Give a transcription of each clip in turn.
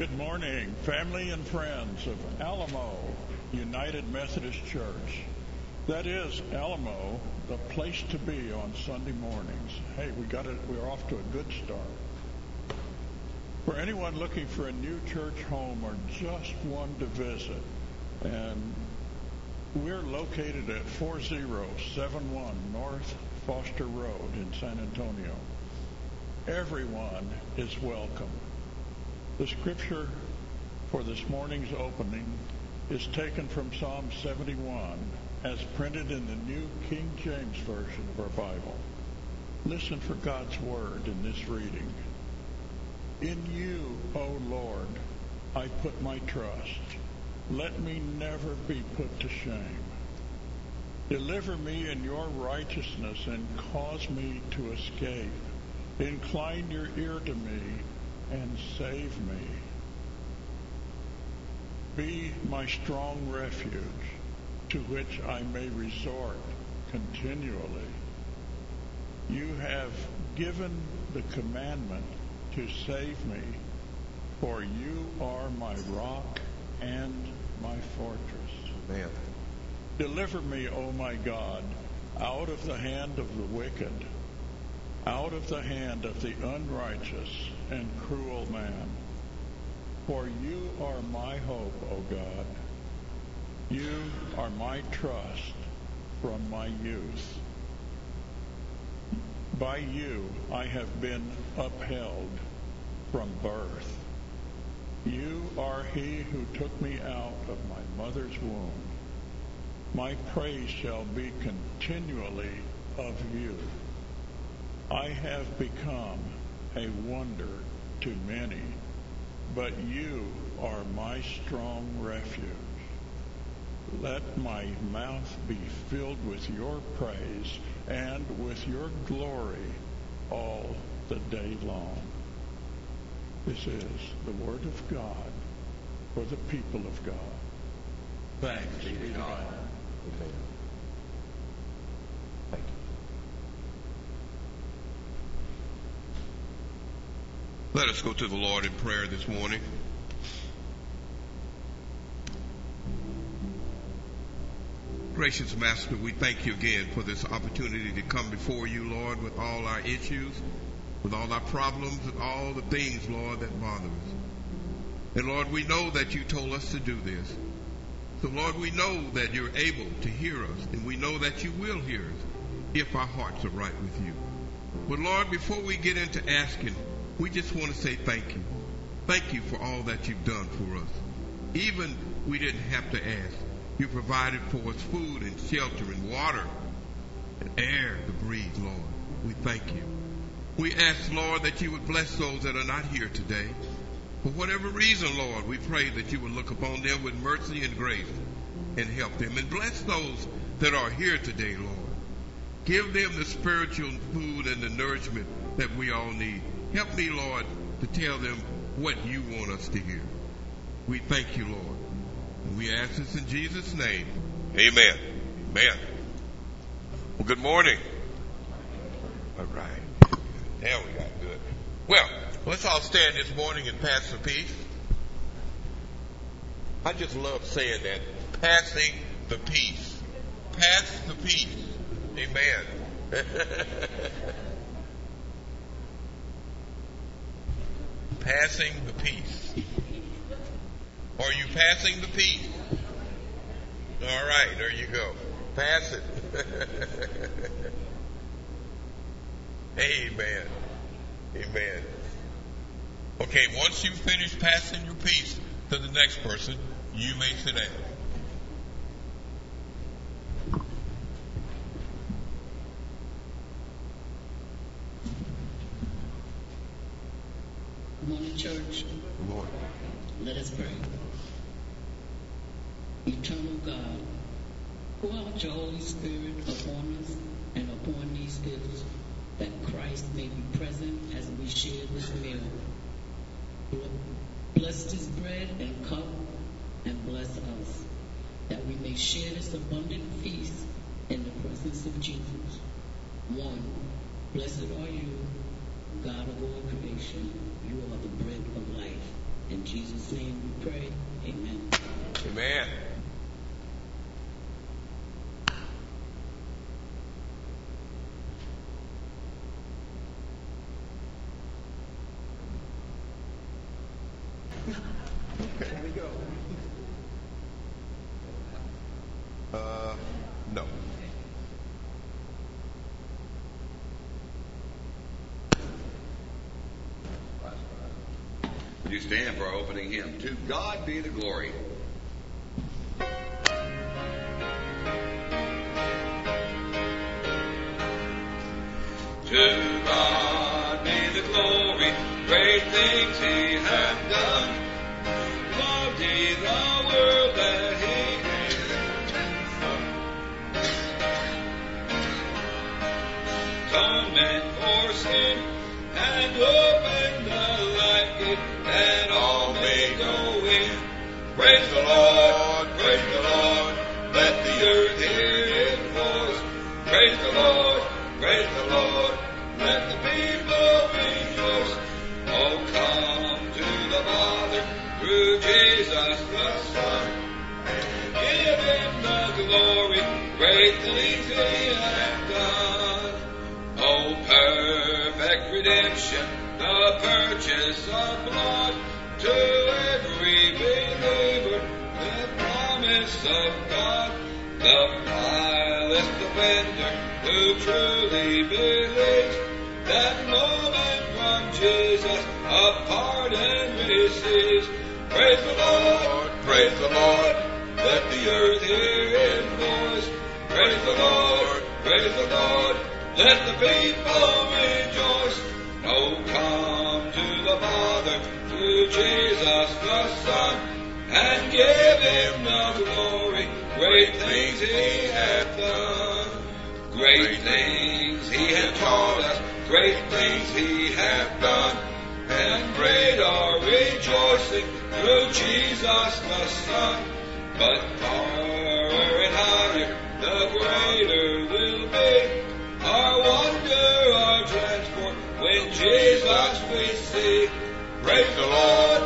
Good morning, family and friends of Alamo United Methodist Church. That is Alamo, the place to be on Sunday mornings. Hey, we're off to a good start. For anyone looking for a new church home or just one to visit, and we're located at 4071 North Foster Road in San Antonio. Everyone is welcome. The scripture for this morning's opening is taken from Psalm 71 as printed in the New King James Version of our Bible. Listen for God's word in this reading. In you, O Lord, I put my trust. Let me never be put to shame. Deliver me in your righteousness and cause me to escape. Incline your ear to me and save me. Be my strong refuge, to which I may resort continually. You have given the commandment to save me, for you are my rock and my fortress. Amen. Deliver me, O my God, out of the hand of the wicked, out of the hand of the unrighteous and cruel man. For you are my hope, O God. You are my trust from my youth. By you I have been upheld from birth. You are he who took me out of my mother's womb. My praise shall be continually of you. I have become a wonder to many, but you are my strong refuge. Let my mouth be filled with your praise and with your glory all the day long. This is the word of God for the people of God. Thanks be to God. Amen. Thank you. Let us go to the Lord in prayer this morning. Gracious Master, we thank you again for this opportunity to come before you, Lord, with all our issues, with all our problems, and all the things, Lord, that bother us. And Lord, we know that you told us to do this. So Lord, we know that you're able to hear us, and we know that you will hear us if our hearts are right with you. But Lord, before we get into asking, we just want to say thank you. Thank you for all that you've done for us. Even we didn't have to ask. You provided for us food and shelter and water and air to breathe, Lord. We thank you. We ask, Lord, that you would bless those that are not here today. For whatever reason, Lord, we pray that you would look upon them with mercy and grace and help them. And bless those that are here today, Lord. Give them the spiritual food and the nourishment that we all need. Help me, Lord, to tell them what you want us to hear. We thank you, Lord. And we ask this in Jesus' name. Amen. Amen. Well, good morning. All right. Now we got good. Well, let's all stand this morning and pass the peace. I just love saying that. Passing the peace. Pass the peace. Amen. Passing the peace. Are you passing the peace? All right, there you go. Pass it. Amen. Amen. Okay, once you finish passing your peace to the next person, you may sit down. Good morning, church. Good morning. Let us pray. Eternal God, pour out your Holy Spirit upon us and upon these gifts, that Christ may be present as we share this meal. Bless this bread and cup and bless us, that we may share this abundant feast in the presence of Jesus. 1. Blessed are you, God of all creation. You are the bread of life. In Jesus' name we pray. Amen. Amen. Okay. There we go. No. Would you stand for our opening hymn? To God be the glory. To God be the glory, great things He hath done. Loved He the world that He atonement for sin, and opened the life gate that all may go in. Praise the Lord, praise the Lord, let the earth hear His voice. Praise the Lord, praise the Lord, let the people rejoice. Oh, come to the Father through Jesus the Son, and give Him the glory, great things He hath done. Oh, perfect redemption, the purchase of blood, to every believer, the promise of God, the vilest offender who truly believes, that moment from Jesus a pardon receives. Praise the Lord, praise the Lord, let the earth hear His voice. Praise the Lord, praise the Lord, let the people rejoice. Oh, come to the Father through Jesus the Son, and give Him the glory, great things He hath done. Great things He hath taught us, great things He hath done, and great our rejoicing through Jesus the Son. But fairer and higher, the greater will be our wonder, our transport, when Jesus we see. Praise the Lord,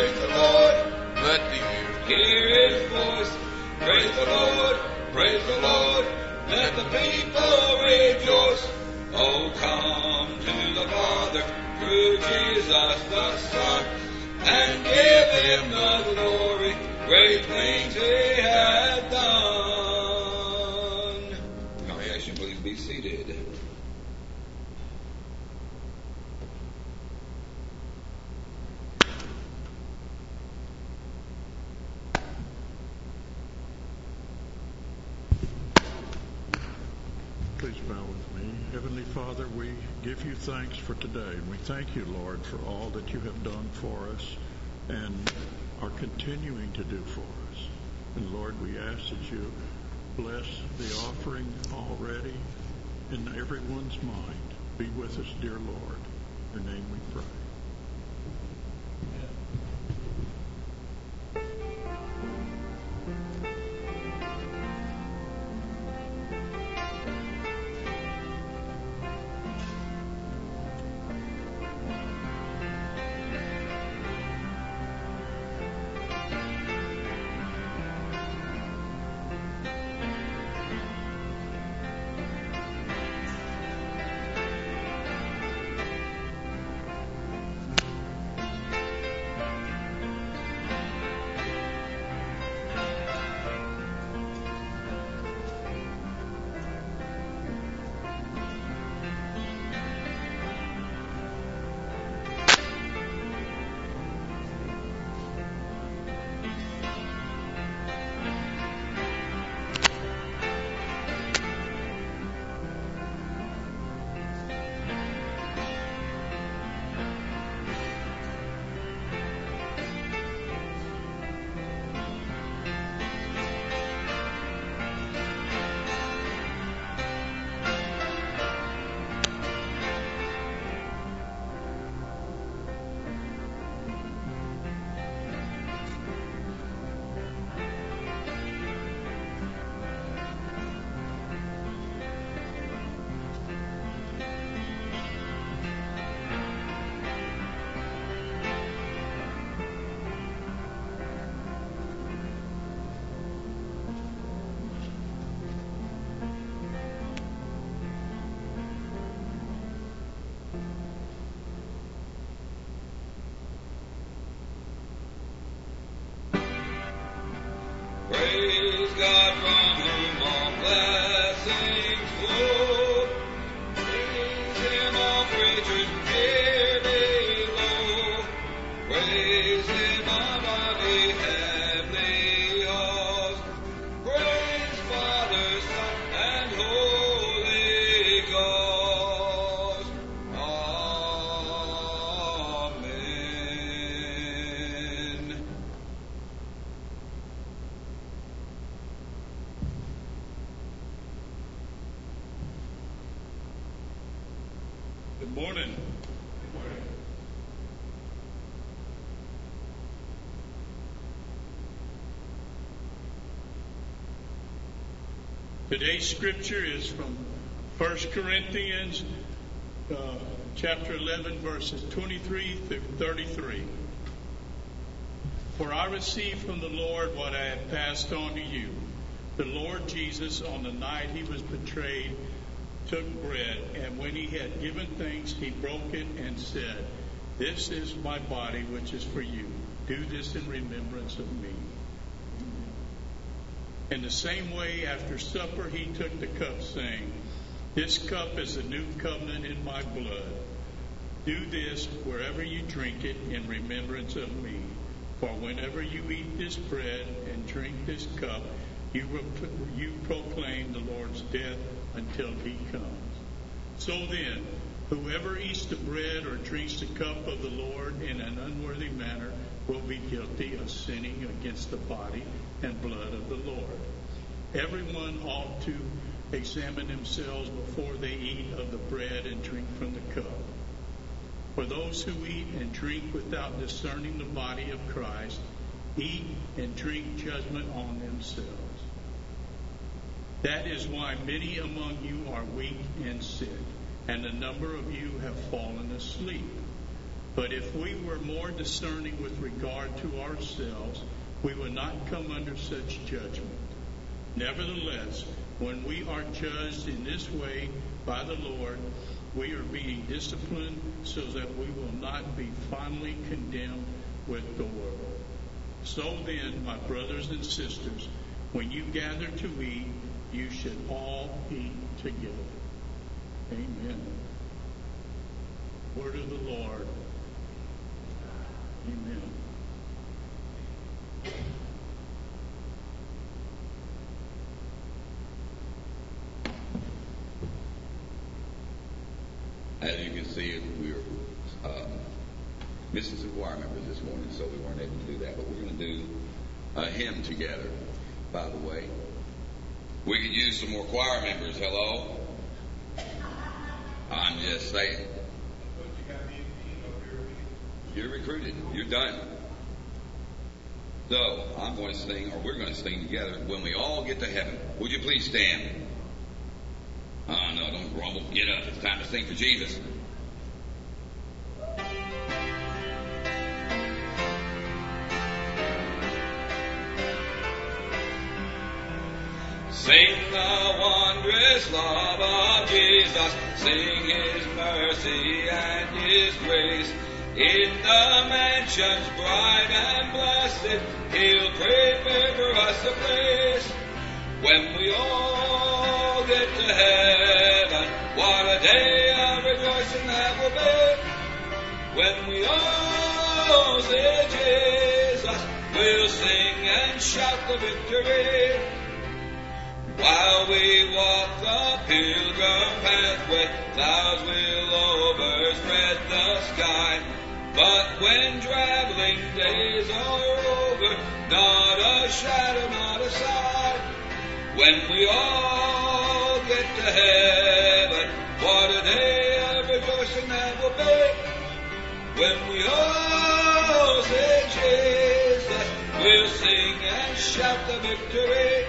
let the earth hear His voice. Praise the Lord, let the people rejoice. Oh, come to the Father through Jesus the Son, and give Him the glory, great things He hath done. Congregation, please be seated. Please bow with me. Heavenly Father, we give you thanks for today. And we thank you, Lord, for all that you have done for us and are continuing to do for us. And Lord, we ask that you bless the offering already in everyone's mind. Be with us, dear Lord. In your name we pray. God from whom all blessings flow. Praise Him, all creatures near below. Praise Him above the heavenly halls. Praise Father, Son, and Holy Ghost. Amen. Good morning. Today's scripture is from 1 Corinthians chapter 11, verses 23 through 33. For I received from the Lord what I had passed on to you. The Lord Jesus, on the night he was betrayed, took bread, and when he had given thanks, he broke it and said, "This is my body, which is for you. Do this in remembrance of me." In the same way, after supper, he took the cup, saying, "This cup is the new covenant in my blood. Do this wherever you drink it in remembrance of me. For whenever you eat this bread and drink this cup, you proclaim the Lord's death until he comes. So then, whoever eats the bread or drinks the cup of the Lord in an unworthy manner will be guilty of sinning against the body and blood of the Lord. Everyone ought to examine themselves before they eat of the bread and drink from the cup. For those who eat and drink without discerning the body of Christ eat and drink judgment on themselves. That is why many among you are weak and sick, and a number of you have fallen asleep. But if we were more discerning with regard to ourselves, we would not come under such judgment. Nevertheless, when we are judged in this way by the Lord, we are being disciplined so that we will not be finally condemned with the world. So then, my brothers and sisters, when you gather to eat, you should all eat together. Amen. Word of the Lord. Amen. As you can see, we were missing some choir members this morning, so we weren't able to do that. But we're going to do a hymn together, by the way. We could use some more choir members. Hello? I'm just saying. You're recruited. You're done. So, I'm going to sing, or we're going to sing together, When We All Get to Heaven. Would you please stand? Oh, no, don't grumble. Get up. It's time to sing for Jesus. Sing the wondrous love of Jesus. Sing His mercy and His grace. In the mansions bright and blessed, He'll prepare for us a place. When we all get to heaven, what a day of rejoicing that will be. When we all see Jesus, we'll sing and shout the victory. While we walk the pilgrim pathway, clouds will overspread the sky. But when traveling days are over, not a shadow, not a sigh. When we all get to heaven, what a day of rejoicing that will be. When we all say Jesus, we'll sing and shout the victory.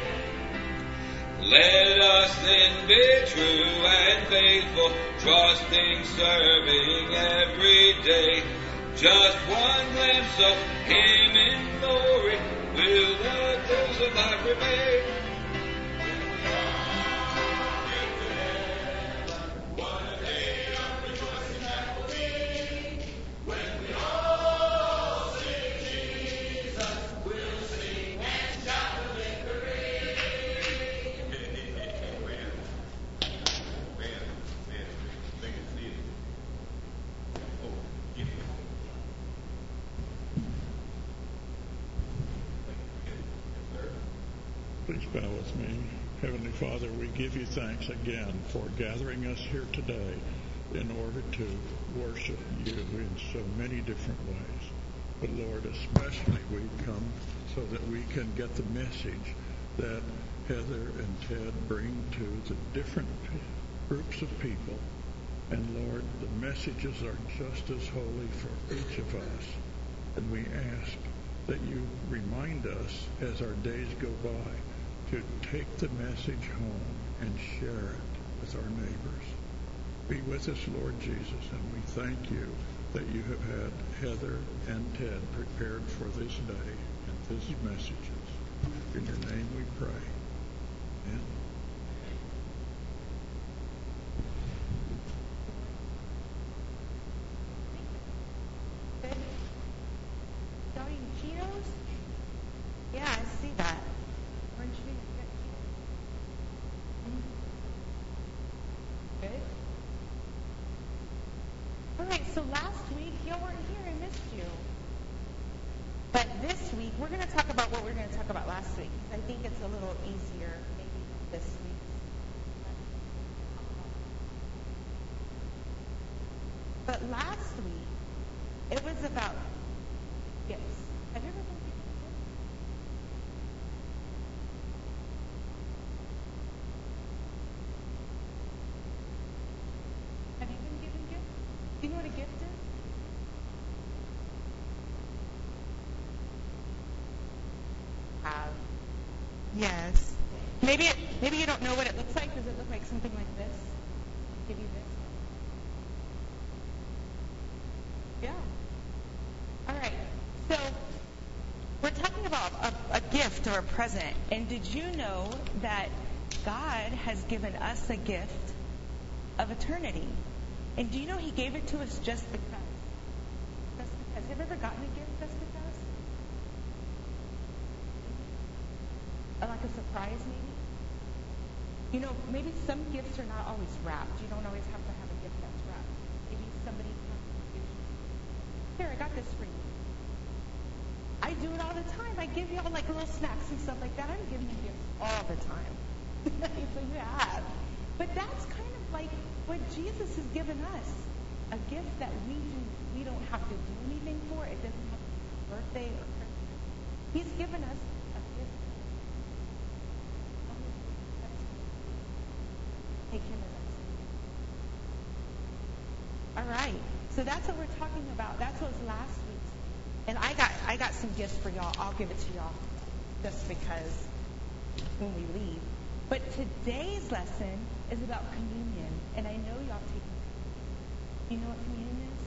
Let us then be true and faithful, trusting, serving every day. Just one glimpse of Him in glory, will the days of life remain. What a day of rejoicing that will be. When we all see Jesus, we'll sing and shout the victory. Please bow with me. Heavenly Father, we give you thanks again for gathering us here today in order to worship you in so many different ways. But Lord, especially we come so that we can get the message that Heather and Ted bring to the different groups of people. And Lord, the messages are just as holy for each of us. And we ask that you remind us as our days go by to take the message home and share it with our neighbors. Be with us, Lord Jesus, and we thank you that you have had Heather and Ted prepared for this day and these messages. In your name we pray. Amen. Y'all eating Cheetos? Yeah, I see that. Orange Cheetos. Good. All right, so last week, y'all weren't here. I missed you. But this week, we're going to talk about what we were going to talk about last week. I think it's a little easier maybe this week. But last week, it was about gifts. Have you ever been given gifts? Have you been given gifts? Do you know what a gift is? Yes. Maybe you don't know what it looks like. Does it look like something like this? I'll give you this. Yeah. All right. So we're talking about a gift or a present. And did you know that God has given us a gift of eternity? And do you know He gave it to us just because? Just because. Have you ever gotten a gift just because? Like a surprise, maybe? You know, maybe some gifts are not always wrapped. You don't always have to have a gift that's wrapped. Maybe somebody comes and gives you, here, I got this for you. I do it all the time. I give you all like little snacks and stuff like that. I'm giving you gifts all the time. So you have. But that's kind of like what Jesus has given us. A gift that we don't have to do anything for. It doesn't have to be a birthday or Christmas. He's given us a gift. Take him as our Savior. All right. So that's what we're talking about. That's what was last week's. And I got some gifts for y'all. I'll give it to y'all just because when we leave. But today's lesson is about communion. And I know y'all take communion. You know what communion is?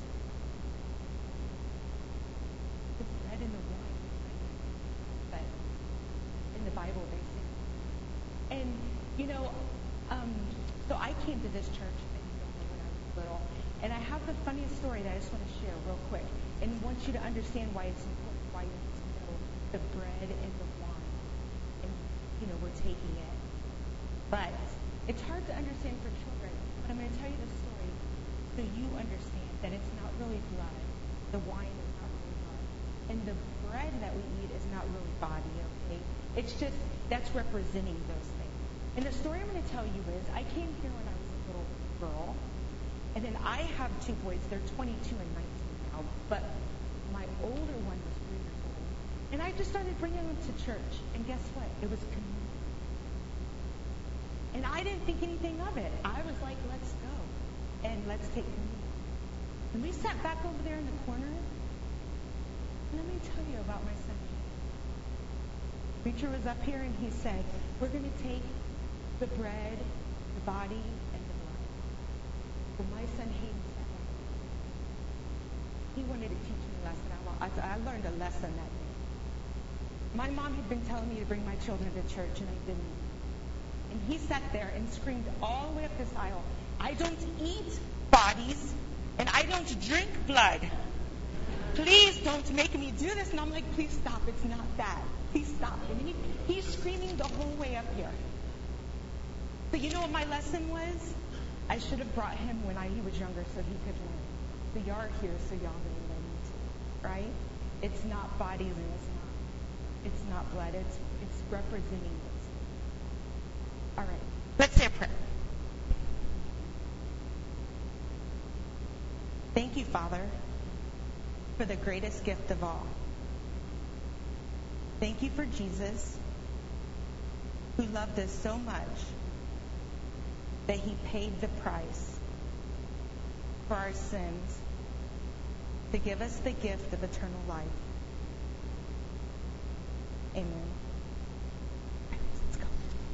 The bread and the wine. But in the Bible, they say. And, you know, so I came to this church, as you don't know, when I was little. And I have the funniest story that I just want to share real quick. And want you to understand why it's important, why you need to know the bread and the wine. And, you know, we're taking it. But it's hard to understand for children. But I'm going to tell you the story so you understand that it's not really blood. The wine is not really blood. And the bread that we eat is not really body, okay? It's just, that's representing those things. And the story I'm going to tell you is, I came here when I was a little girl. And then I have two boys. They're 22 and 19 now. But my older one was 3 years old. And I just started bringing them to church. And guess what? It was communion. And I didn't think anything of it. I was like, let's go. And let's take communion. And we sat back over there in the corner. And let me tell you about my son. The preacher was up here and he said, we're going to take the bread, the body, and the blood. Well, my son Hayden sat back. He wanted to teach me a lesson. I learned a lesson that day. My mom had been telling me to bring my children to church, and I didn't. And he sat there and screamed all the way up this aisle, I don't eat bodies, and I don't drink blood. Please don't make me do this. And I'm like, please stop. It's not that. Please stop. And he's screaming the whole way up here. But you know what my lesson was? I should have brought him when he was younger so he could learn. So y'all are here so y'all really learn too, right? It's not bodies and it's not blood. It's representing those things. All right. Let's say a prayer. Thank you, Father, for the greatest gift of all. Thank you for Jesus, who loved us so much that he paid the price for our sins to give us the gift of eternal life. Amen. Let's go.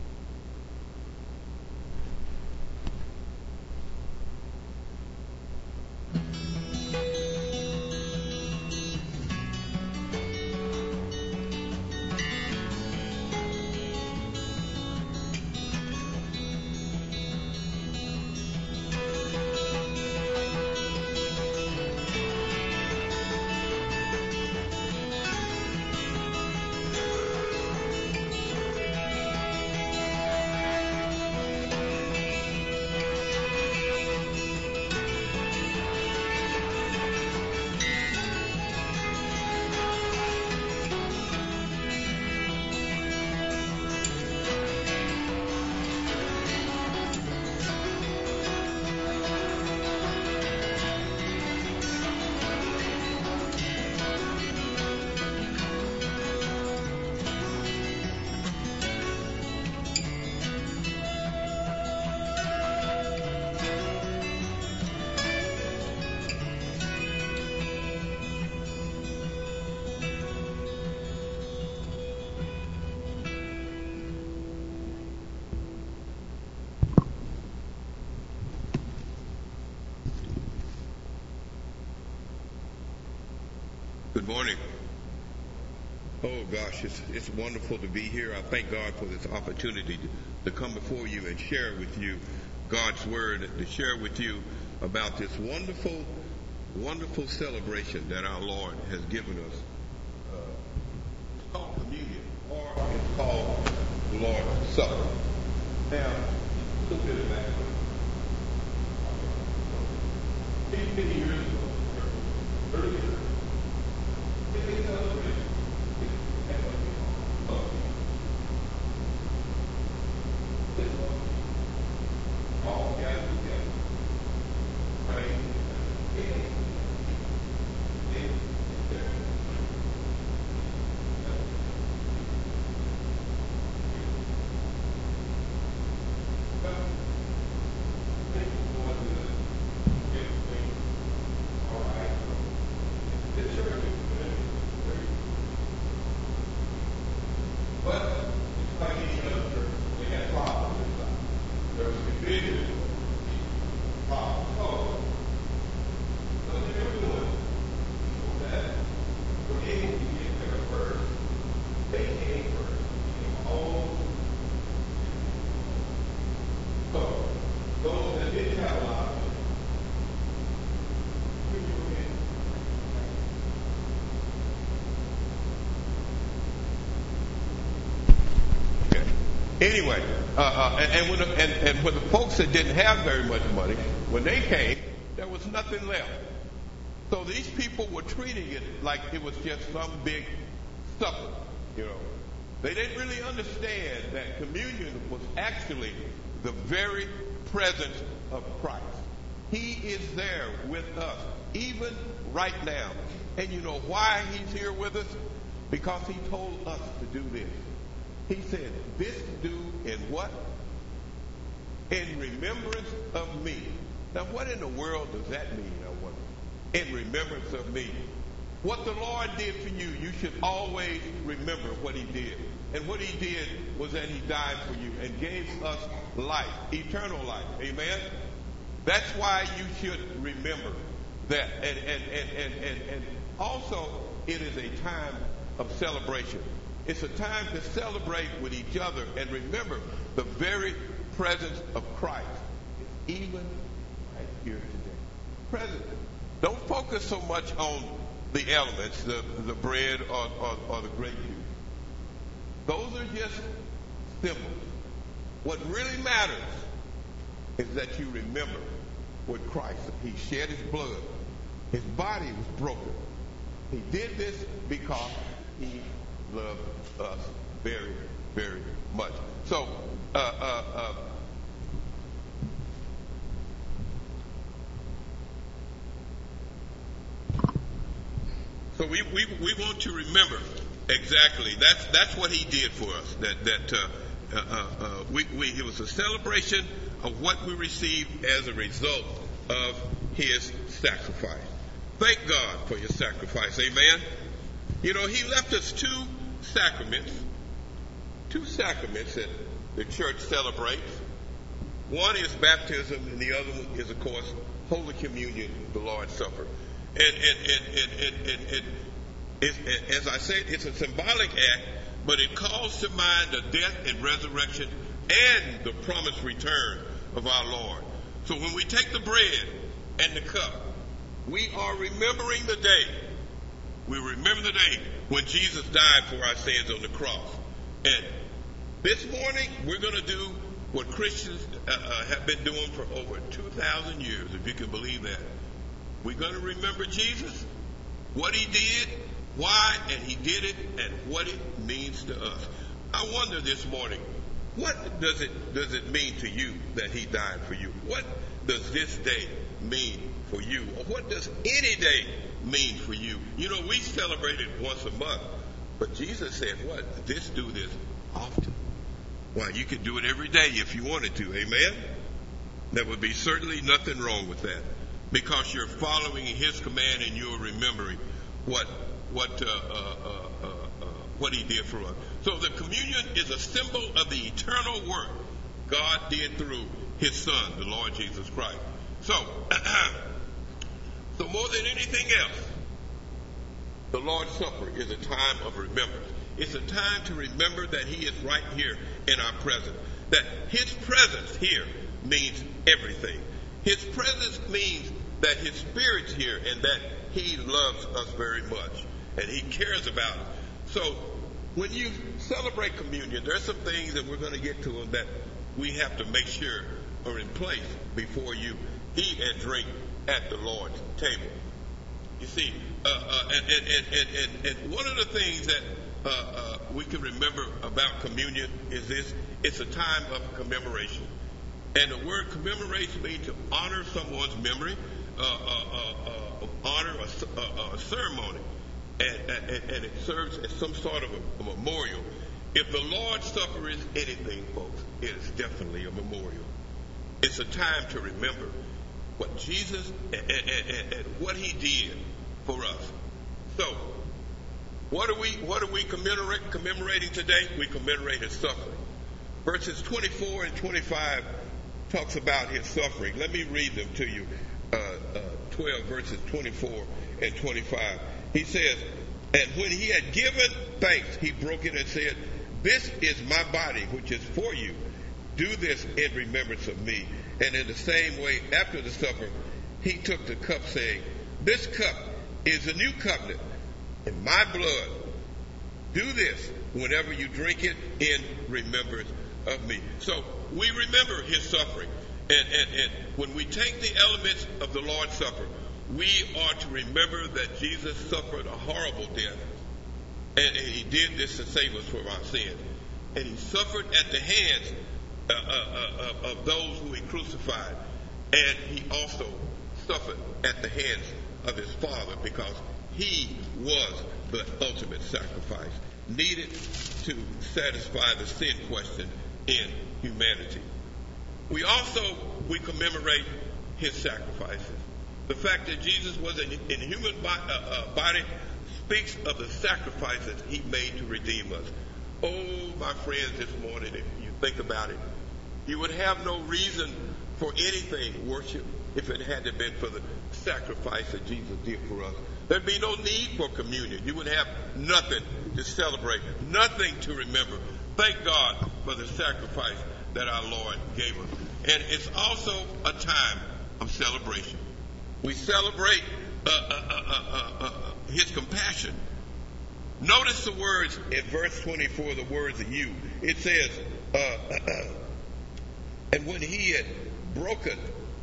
Good morning. Oh gosh, it's wonderful to be here. I thank God for this opportunity to come before you and share with you God's word, to share with you about this wonderful, wonderful celebration that our Lord has given us. It's called communion, or it's called the Lord's Supper. Now, a little bit of background. 50 years ago, earlier, they celebrated all gathered together, right? Anyway, and when the folks that didn't have very much money, when they came, there was nothing left. So these people were treating it like it was just some big supper, you know. They didn't really understand that communion was actually the very presence of Christ. He is there with us, even right now. And you know why he's here with us? Because he told us to do this. He said, this do in what? In remembrance of me. Now, what in the world does that mean, I wonder? In remembrance of me. What the Lord did for you, you should always remember what he did. And what he did was that he died for you and gave us life, eternal life. Amen? That's why you should remember that. And also, it is a time of celebration. It's a time to celebrate with each other and remember the very presence of Christ is even right here today. Present. Don't focus so much on the elements, the bread or the grape juice. Those are just symbols. What really matters is that you remember what Christ, he shed his blood. His body was broken. He did this because he loved us very, very much. So we want to remember exactly. That's what he did for us. It was a celebration of what we received as a result of his sacrifice. Thank God for your sacrifice. Amen. You know, he left us two sacraments that the church celebrates. One is baptism, and the other one is, of course, Holy Communion, the Lord's Supper. And as I said, it's a symbolic act, but it calls to mind the death and resurrection and the promised return of our Lord. So when we take the bread and the cup, we are remembering the day. We remember the day when Jesus died for our sins on the cross. And this morning, we're going to do what Christians have been doing for over 2,000 years, if you can believe that. We're going to remember Jesus, what he did, why, and he did it, and what it means to us. I wonder this morning, what does it mean to you that he died for you? What does this day mean for you? Or what does any day mean for you? You know, we celebrate it once a month, but Jesus said what? Do this often. Well, you could do it every day if you wanted to. Amen? There would be certainly nothing wrong with that, because you're following his command and you're remembering what he did for us. So the communion is a symbol of the eternal work God did through his Son, the Lord Jesus Christ. So more than anything else, the Lord's Supper is a time of remembrance. It's a time to remember that he is right here in our presence. That his presence here means everything. His presence means that his Spirit's here and that he loves us very much and he cares about us. So when you celebrate communion, there are some things that we're going to get to them that we have to make sure are in place before you eat and drink at the Lord's table. You see, and one of the things that we can remember about communion is this: it's a time of commemoration. And the word commemoration means to honor someone's memory, honor a ceremony, and it serves as some sort of a memorial. If the Lord's Supper is anything, folks, it is definitely a memorial. It's a time to remember what Jesus and what he did for us. So, what are we commemorating today? We commemorate his suffering. Verses 24 and 25 talks about his suffering. Let me read them to you. 12 verses 24 and 25. He says, and when he had given thanks, he broke it and said, this is my body, which is for you. Do this in remembrance of me. And in the same way, after the supper, he took the cup, saying, this cup is a new covenant in my blood. Do this whenever you drink it in remembrance of me. So we remember his suffering. And when we take the elements of the Lord's Supper, we are to remember that Jesus suffered a horrible death. And he did this to save us from our sins. And he suffered at the hands of those who he crucified. And he also suffered at the hands of his Father, because he was the ultimate sacrifice needed to satisfy the sin question in humanity. We commemorate his sacrifices. The fact that Jesus was in human body speaks of the sacrifices he made to redeem us. Oh, my friends, this morning, if you think about it, you would have no reason for anything, worship, if it hadn't been for the sacrifice that Jesus did for us. There'd be no need for communion. You would have nothing to celebrate, nothing to remember. Thank God for the sacrifice that our Lord gave us. And it's also a time of celebration. We celebrate his compassion. Notice the words in verse 24, the words of you. It says, and when he had broken,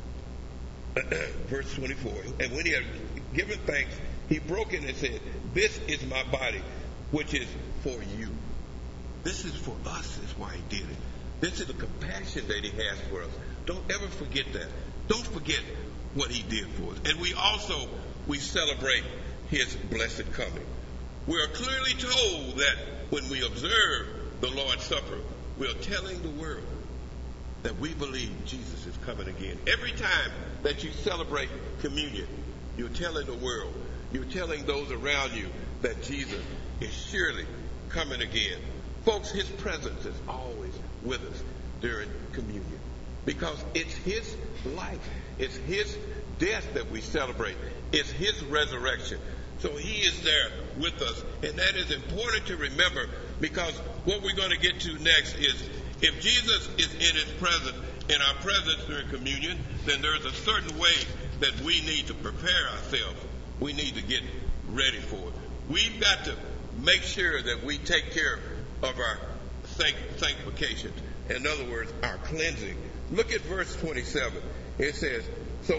verse 24, and when he had given thanks, he broke it and said, this is my body, which is for you. This is for us, is why he did it. This is the compassion that he has for us. Don't ever forget that. Don't forget what he did for us. And we celebrate his blessed coming. We are clearly told that when we observe the Lord's Supper, we are telling the world that we believe Jesus is coming again. Every time that you celebrate communion, you're telling the world, you're telling those around you that Jesus is surely coming again. Folks, his presence is always with us during communion because it's his life. It's his death that we celebrate. It's his resurrection. So he is there with us. And that is important to remember because what we're going to get to next is if Jesus is in his presence, in our presence during communion, then there's a certain way that we need to prepare ourselves. We need to get ready for it. We've got to make sure that we take care of our sanctification. In other words, our cleansing. Look at verse 27. It says, So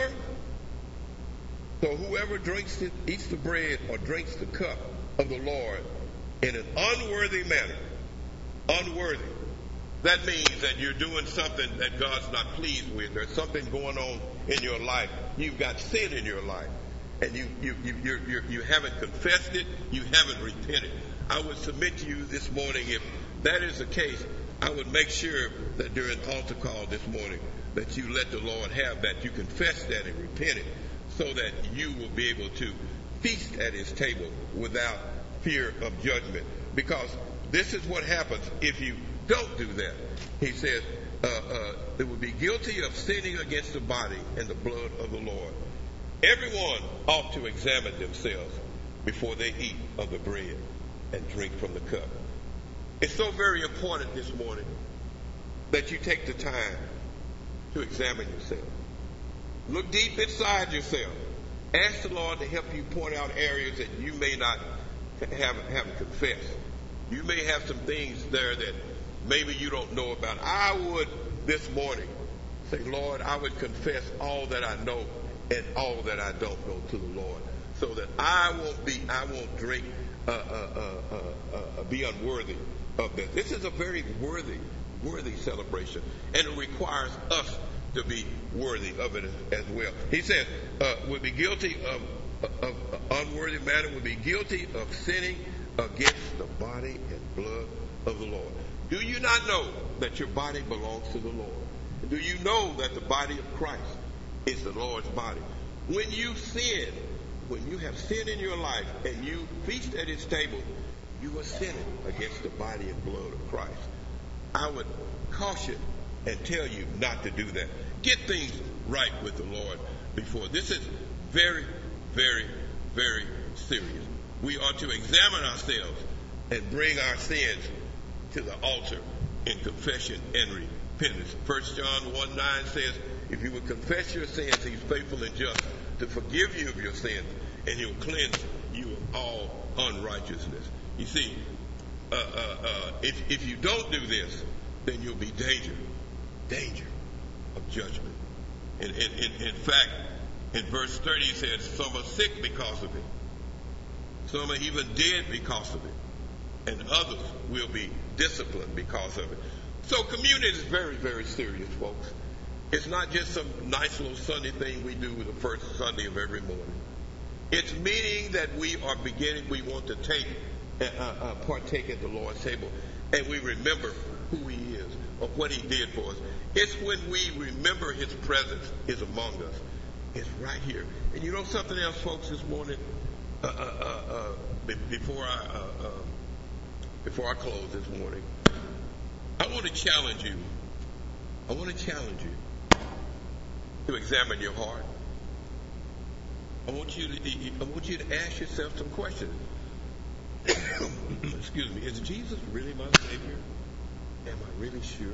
whoever eats the bread or drinks the cup of the Lord in an unworthy manner, unworthy. That means that you're doing something that God's not pleased with. There's something going on in your life. You've got sin in your life. And you haven't confessed it. You haven't repented. I would submit to you this morning, if that is the case, I would make sure that during altar call this morning that you let the Lord have that. You confess that and repent it so that you will be able to feast at his table without fear of judgment. Because this is what happens if you don't do that. He says, they will be guilty of sinning against the body and the blood of the Lord. Everyone ought to examine themselves before they eat of the bread and drink from the cup. It's so very important this morning that you take the time to examine yourself. Look deep inside yourself. Ask the Lord to help you point out areas that you may not have confessed. You may have some things there that maybe you don't know about. I would this morning say, Lord, I would confess all that I know and all that I don't know to the Lord, so that I won't drink, be unworthy of this. This is a very worthy celebration, and it requires us to be worthy of it as well. He says, would be guilty of unworthy manner, would be guilty of sinning against the body and blood of the Lord. Do you not know that your body belongs to the Lord? Do you know that the body of Christ is the Lord's body? When you sin, when you have sin in your life and you feast at his table, you are sinning against the body and blood of Christ. I would caution and tell you not to do that. Get things right with the Lord before. This is very, very, very serious. We ought to examine ourselves and bring our sins to the altar in confession and repentance. 1 John 1:9 says, if you would confess your sins, he's faithful and just to forgive you of your sins, and he'll cleanse you of all unrighteousness. You see, if you don't do this, then you'll be danger of judgment. In fact, in verse 30 it says, some are sick because of it. Some are even dead because of it. And others will be disciplined because of it. So communion is very, very serious, folks. It's not just some nice little Sunday thing we do with the first Sunday of every morning. It's meaning that we want to partake at the Lord's table, and we remember who he is or what he did for us. It's when we remember his presence is among us. It's right here. And you know something else, folks, this morning, before I close this morning, I want to challenge you. To examine your heart. I want you to ask yourself some questions. Excuse me. Is Jesus really my Savior? Am I really sure?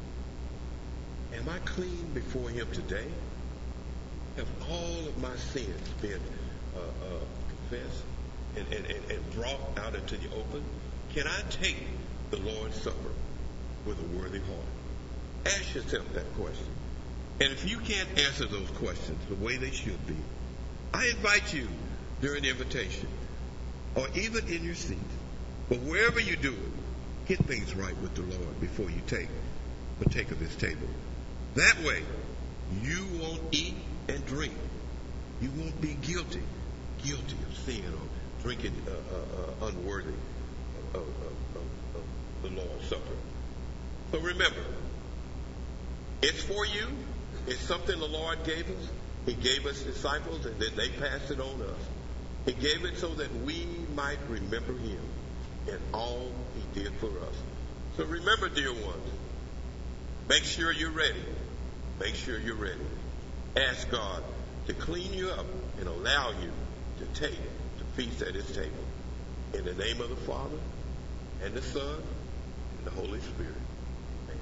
Am I clean before him today? Have all of my sins been confessed and brought out into the open? Can I take the Lord's Supper with a worthy heart? Ask yourself that question. And if you can't answer those questions the way they should be, I invite you during the invitation, or even in your seat, but wherever you do it, get things right with the Lord before you partake of his table. That way, you won't eat and drink. You won't be guilty of sin or drink it unworthy of the Lord's Supper. So remember, it's for you. It's something the Lord gave us. He gave us disciples, and then they passed it on us. He gave it so that we might remember him and all he did for us. So remember, dear ones, make sure you're ready. Make sure you're ready. Ask God to clean you up and allow you to take the feast at his table. In the name of the Father, and the Son, and the Holy Spirit. Amen.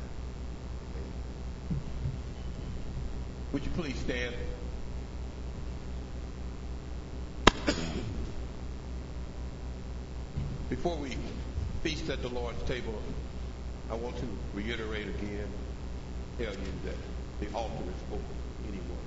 Would you please stand? Before we feast at the Lord's table, I want to reiterate again, tell you that the altar is open to anyone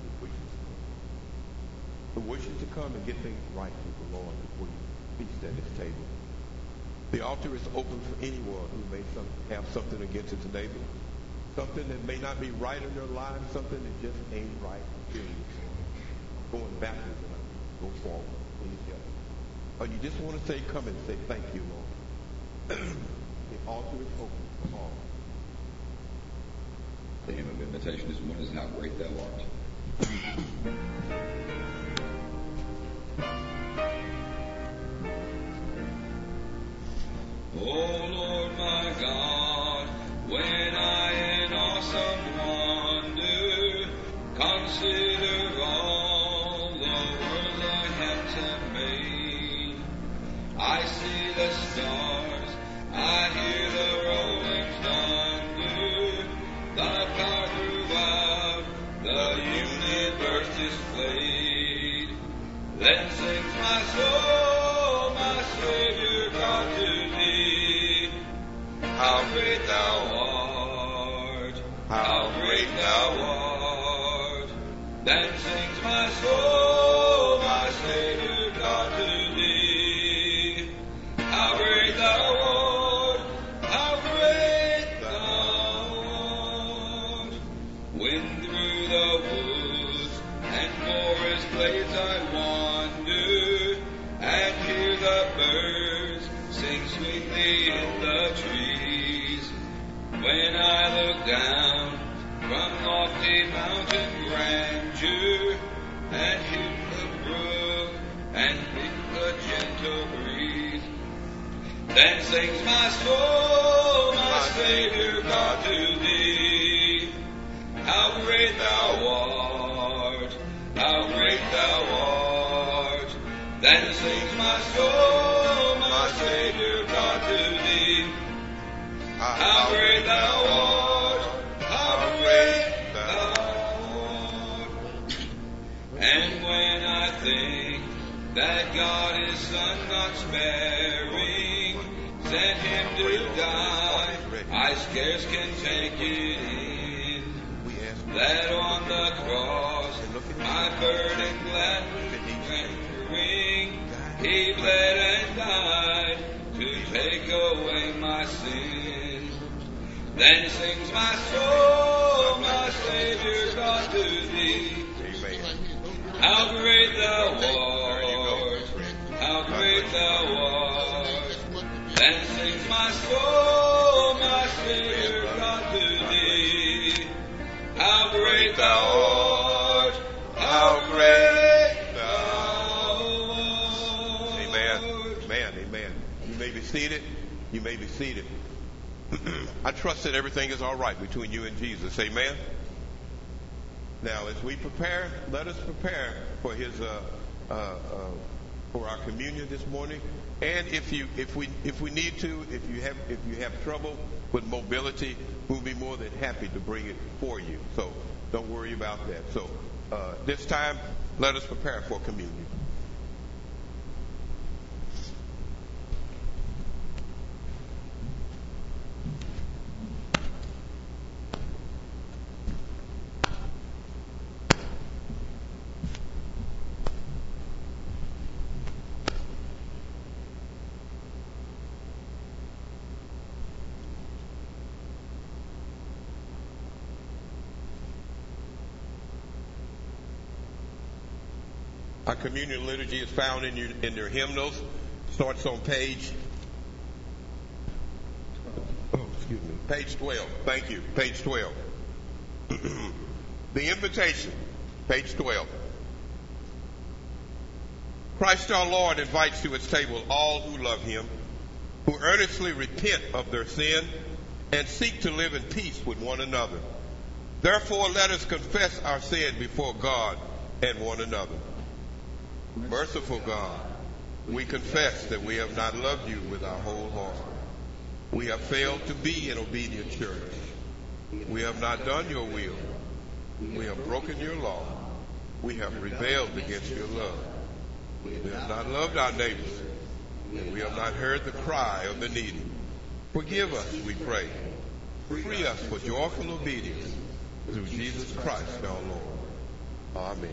who wishes to come and get things right with the Lord before you feast at his table. The altar is open for anyone who may have something against his neighbor, something that may not be right in their lives, something that just ain't right. Going backwards and go forward. Please help. Or you just want to say, come and say, thank you, Lord. The altar is open for all. The hymn of invitation this morning is How Great Thou Art. Oh Lord my God, when I in awesome wonder consider all the world thy hands have made, I see the stars, I hear the rolling thunder, thy power throughout the universe displayed. Then sings my soul, my Savior God, to thee. How great thou art, how great thou art. Then sings my soul, my Savior God, to thee. How great thou art, how great thou art. When through the woods and forest glades I wander, and hear the birds sing sweetly in the trees. When I look down from lofty mountain grandeur, and hear the brook and feel the gentle breeze, then sings my soul, my Savior God, to thee. How great thou art, how great thou art. Then sings my soul, my Savior God, to thee. How great thou art, how great thou art. And when I think that God his Son not sparing sent him to die, I scarce can take it in, that on the cross my burden gladly rendering, he bled and died to take away my sin. Then sings my soul, my Savior God, to thee. How great thou art, how great thou art. Then sings my soul, my Savior God, to thee. How great thou art, how great thou art. Amen, amen, amen. You may be seated. You may be seated. I trust that everything is all right between you and Jesus. Amen. Now, as we prepare, let us prepare for his for our communion this morning. And if we need to, if you have trouble with mobility, we'll be more than happy to bring it for you. So don't worry about that. So this time, let us prepare for communion. Our communion liturgy is found in your hymnals. starts on page 12. Thank you. Page 12. The invitation, page 12. Christ our Lord invites to his table all who love him, who earnestly repent of their sin and seek to live in peace with one another. Therefore, let us confess our sin before God and one another. Merciful God, we confess that we have not loved you with our whole heart. We have failed to be an obedient church. We have not done your will. We have broken your law. We have rebelled against your love. We have not loved our neighbors. And we have not heard the cry of the needy. Forgive us, we pray. Free us for joyful obedience through Jesus Christ our Lord. Amen.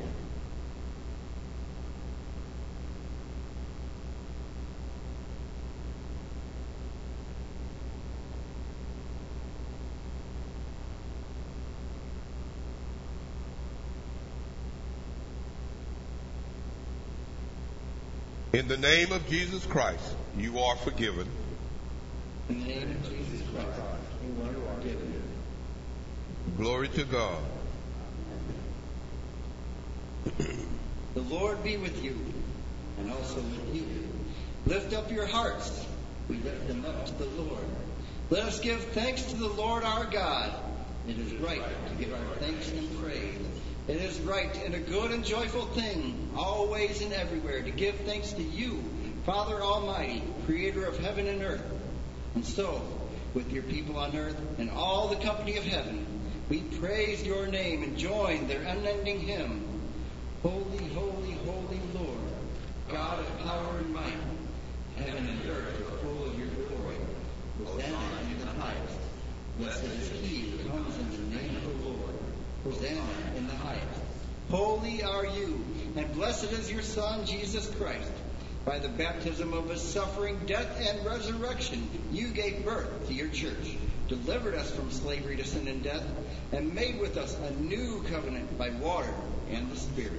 In the name of Jesus Christ, you are forgiven. In the name of Jesus Christ, you are forgiven. Glory to God. The Lord be with you, and also with you. Lift up your hearts. We lift them up to the Lord. Let us give thanks to the Lord our God. It is right to give our thanks and praise. It is right and a good and joyful thing, always and everywhere, to give thanks to you, Father Almighty, creator of heaven and earth. And so, with your people on earth and all the company of heaven, we praise your name and join their unending hymn. Holy, holy, holy Lord, God of power and might, heaven and earth are full of your glory. Hosanna in the highest. Blessed is he who comes in the name of the Lord. Hosanna in the highest. Holy are you, and blessed is your Son, Jesus Christ. By the baptism of his suffering, death, and resurrection, you gave birth to your church, delivered us from slavery to sin and death, and made with us a new covenant by water and the Spirit.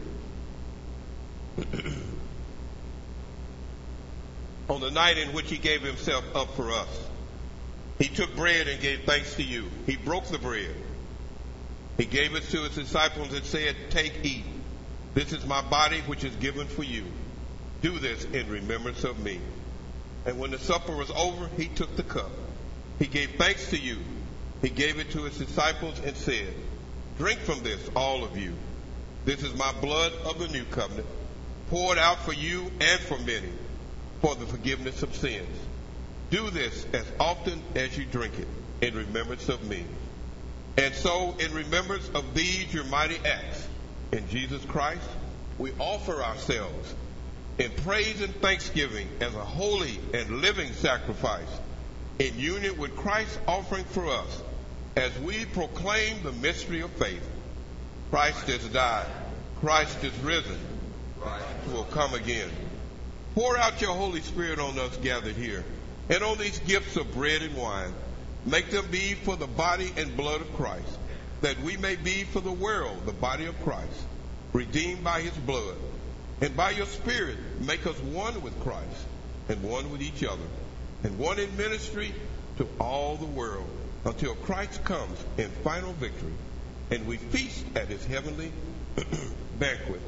On the night in which he gave himself up for us, he took bread and gave thanks to you. He broke the bread. He gave it to his disciples and said, "Take, eat. This is my body which is given for you. Do this in remembrance of me." And when the supper was over, he took the cup. He gave thanks to you. He gave it to his disciples and said, "Drink from this, all of you. This is my blood of the new covenant, poured out for you and for many, for the forgiveness of sins. Do this as often as you drink it in remembrance of me." And so, in remembrance of these your mighty acts, in Jesus Christ, we offer ourselves in praise and thanksgiving as a holy and living sacrifice, in union with Christ's offering for us, as we proclaim the mystery of faith. Christ has died. Christ is risen. Christ will come again. Pour out your Holy Spirit on us gathered here, and on these gifts of bread and wine. Make them be for the body and blood of Christ, that we may be for the world the body of Christ, redeemed by his blood. And by your Spirit, make us one with Christ, and one with each other, and one in ministry to all the world, until Christ comes in final victory, and we feast at his heavenly banquet.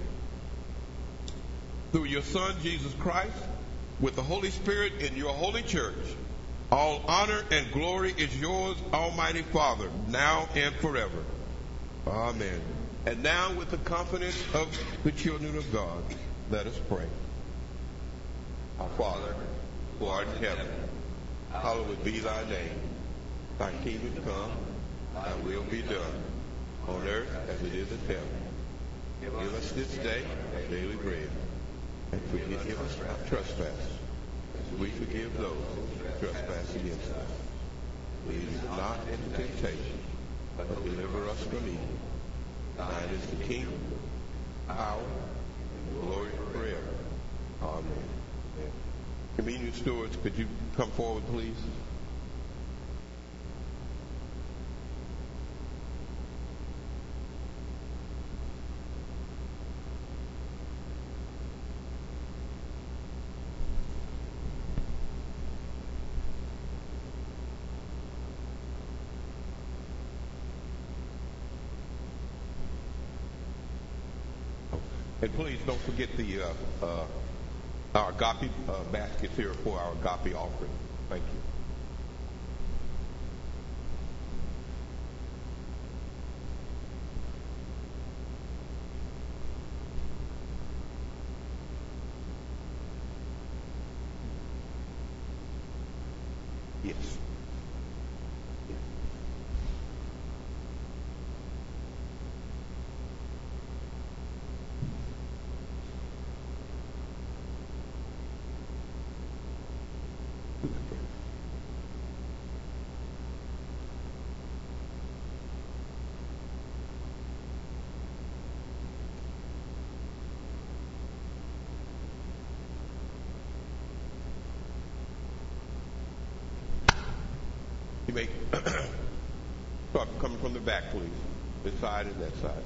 Through your Son, Jesus Christ, with the Holy Spirit in your holy church, all honor and glory is yours, Almighty Father, now and forever. Amen. And now, with the confidence of the children of God, let us pray. Our Father, who art in heaven, hallowed be thy name. Thy kingdom come, thy will be done, on earth as it is in heaven. Give us this day our daily bread, and forgive us our trespasses, as we forgive those who trespass against us. Lead us not into temptation, but deliver us from evil. Thine is the kingdom, power, and glory forever. Amen. Communion stewards, could you come forward, please? And please don't forget our agape baskets here for our agape offering. Thank you. Yes. You may start coming from the back, please. This side and that side.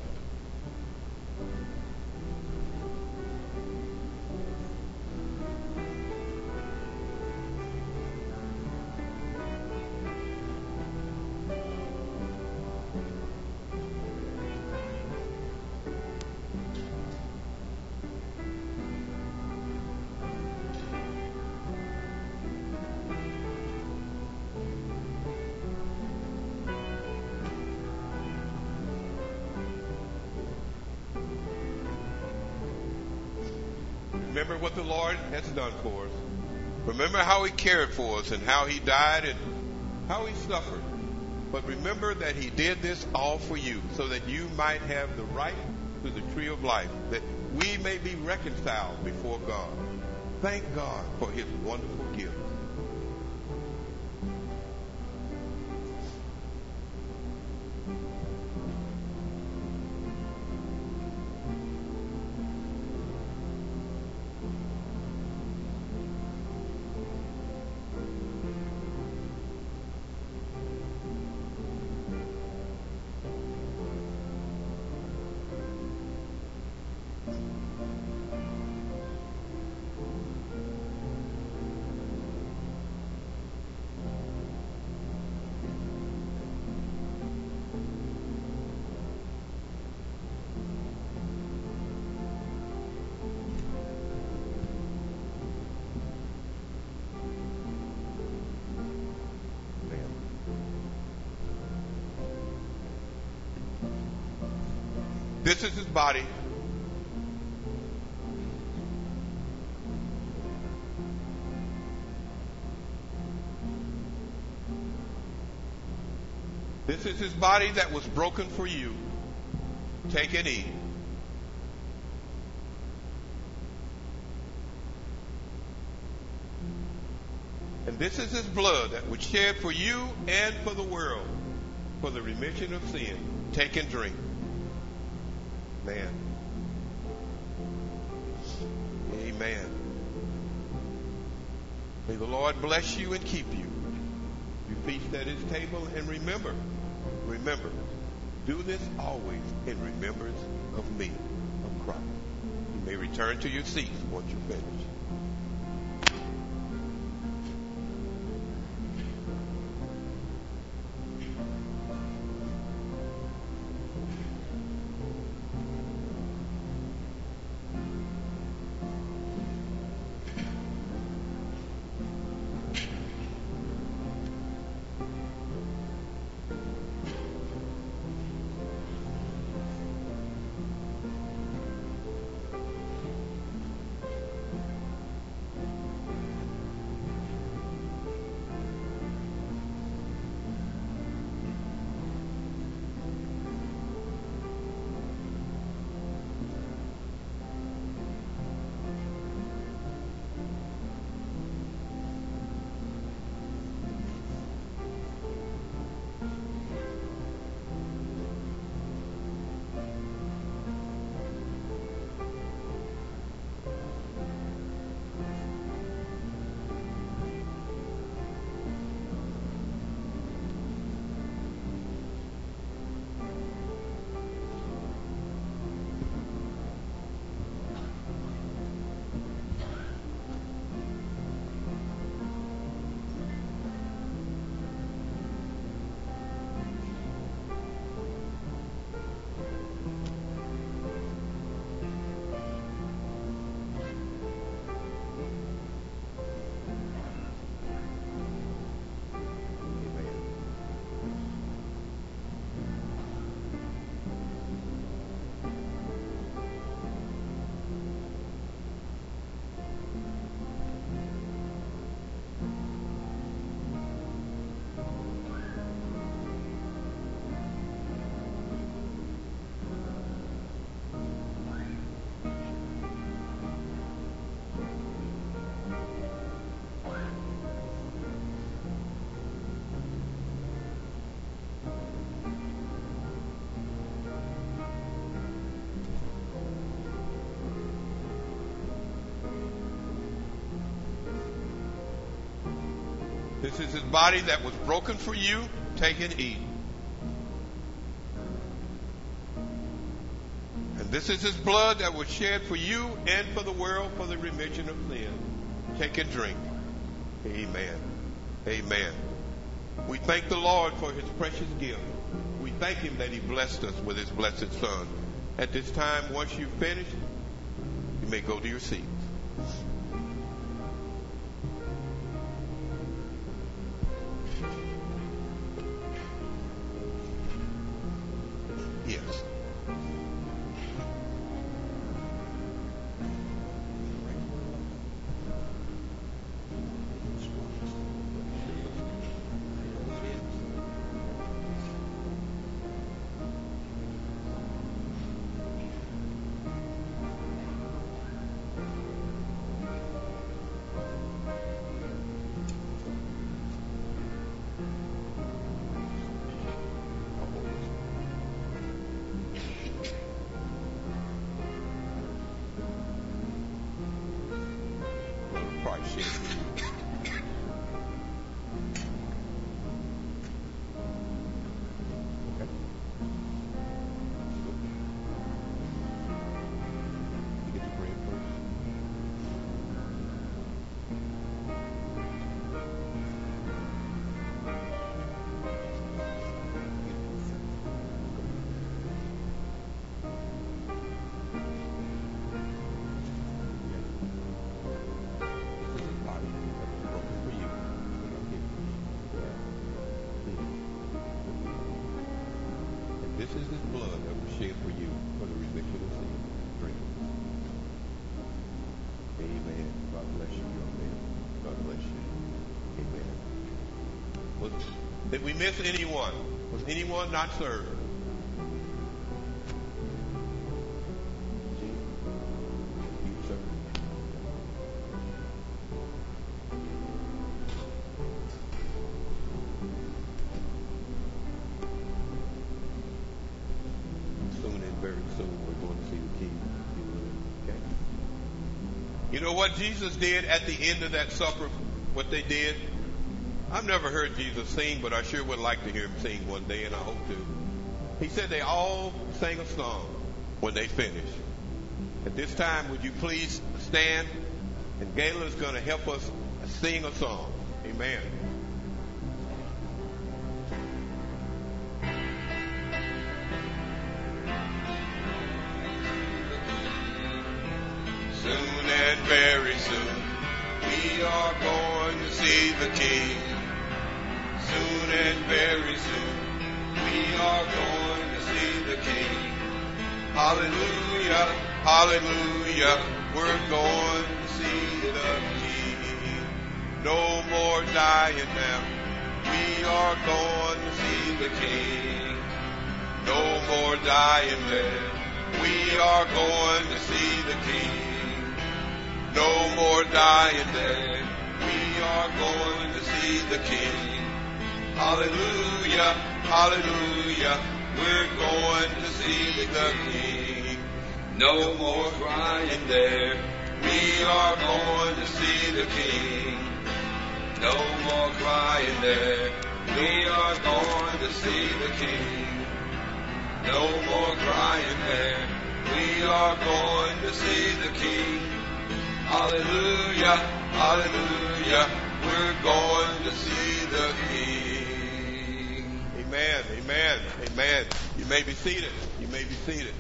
Remember what the Lord has done for us. Remember how He cared for us and how He died and how He suffered. But remember that He did this all for you so that you might have the right to the tree of life, that we may be reconciled before God. Thank God for His wonderful gift. This is His body. This is His body that was broken for you. Take and eat. And this is His blood that was shed for you and for the world, for the remission of sin. Take and drink. Man. Amen. May the Lord bless you and keep you. You feast at His table, and remember, do this always in remembrance of me, of Christ. You may return to your seats once you're finished. This is his body that was broken for you. Take and eat. And this is his blood that was shed for you and for the world for the remission of sin. Take and drink. Amen. Amen. We thank the Lord for his precious gift. We thank him that he blessed us with his blessed Son. At this time, once you've finished, you may go to your seats. Yes. This is his blood that was shed for you for the remission of sin. Drink. Amen. God bless you, young man. God bless you. Amen. Did we miss anyone? Was anyone not served? You, sir. Very soon we're going to see the King. Okay? You know what Jesus did at the end of that supper? What they did? I've never heard Jesus sing, but I sure would like to hear him sing one day, and I hope to. He said they all sang a song when they finished. At this time, would you please stand? And Gayla is going to help us sing a song. Amen. Soon and very soon, we are going to see the King. Soon and very soon, we are going to see the King. Hallelujah, hallelujah, we're going to see the King. No more dying now, we are going to see the King. No more dying there, we are going to see the King. No more dying there, we are going to see the King. Hallelujah, hallelujah, we're going to see the King. No more crying there, we are going to see the King. No more crying there, we are going to see the King. No more crying there, we are going to see the King. Hallelujah, hallelujah, we're going to see the King. Amen, amen, amen. You may be seated. You may be seated.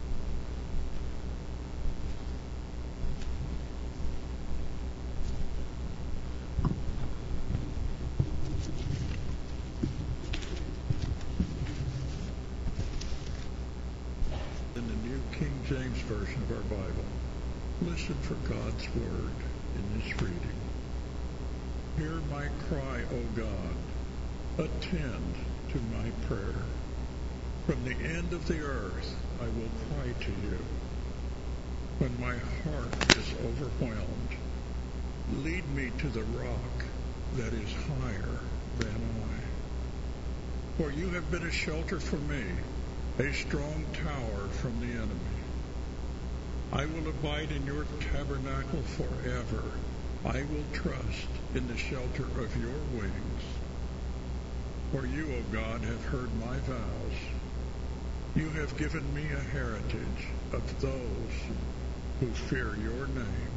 In the New King James Version of our Bible, listen for God's word in this reading. Hear my cry, O God. Attend to my prayer. From the end of the earth I will cry to you. When my heart is overwhelmed, lead me to the rock that is higher than I. For you have been a shelter for me, a strong tower from the enemy. I will abide in your tabernacle forever. I will trust in the shelter of your wings. For you, O God, have heard my vows. You have given me a heritage of those who fear your name.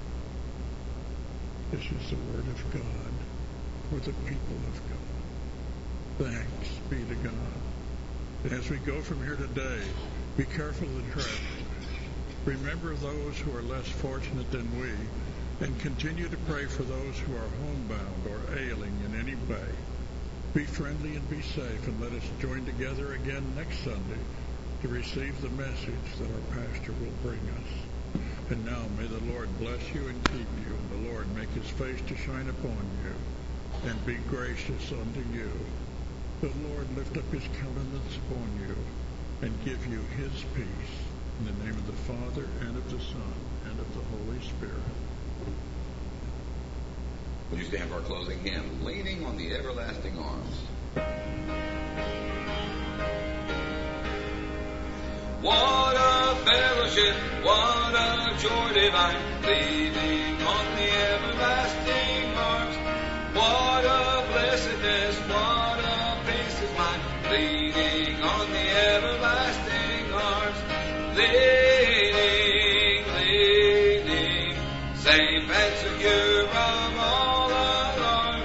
This is the word of God for the people of God. Thanks be to God. And as we go from here today, be careful of the traffic. Remember those who are less fortunate than we, and continue to pray for those who are homebound or ailing in any way. Be friendly and be safe, and let us join together again next Sunday to receive the message that our pastor will bring us. And now may the Lord bless you and keep you, and the Lord make his face to shine upon you and be gracious unto you. The Lord lift up his countenance upon you and give you his peace. In the name of the Father, and of the Son, and of the Holy Spirit. Would you stand for our closing hymn, Leaning on the Everlasting Arms? What a fellowship, what a joy divine, leaning on the everlasting arms. What a blessedness, what a peace is mine, leaning on the everlasting arms. Leaning, leaning, safe and secure from all alarms.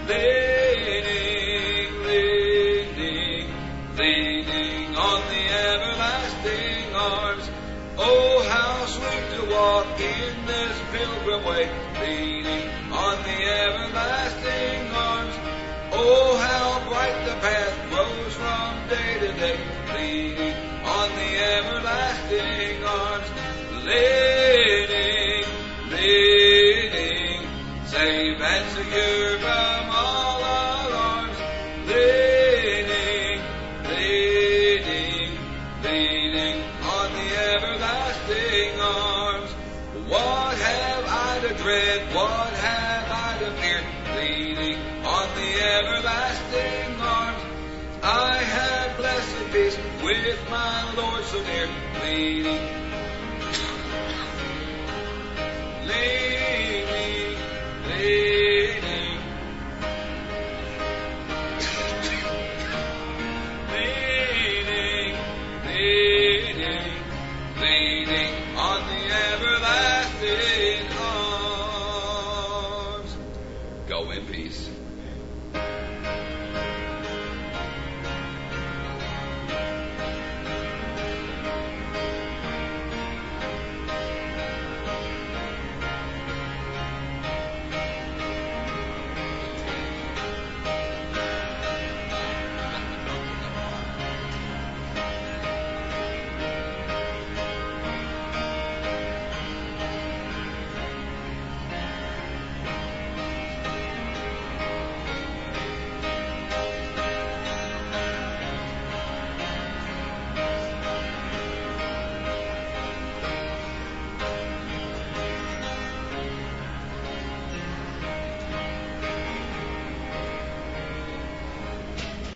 Leaning, leaning, leaning on the everlasting arms. Oh, how sweet to walk in this pilgrim way, leaning on the everlasting arms. Oh, how bright the path grows from day to day, leaning on the everlasting arms. Leaning, leaning, safe and secure from all alarms. Leaning, leaning, leaning on the everlasting arms. What have I to dread? What have I to fear? Leaning on the everlasting arms. I have blessed peace with my Lord so near, leaning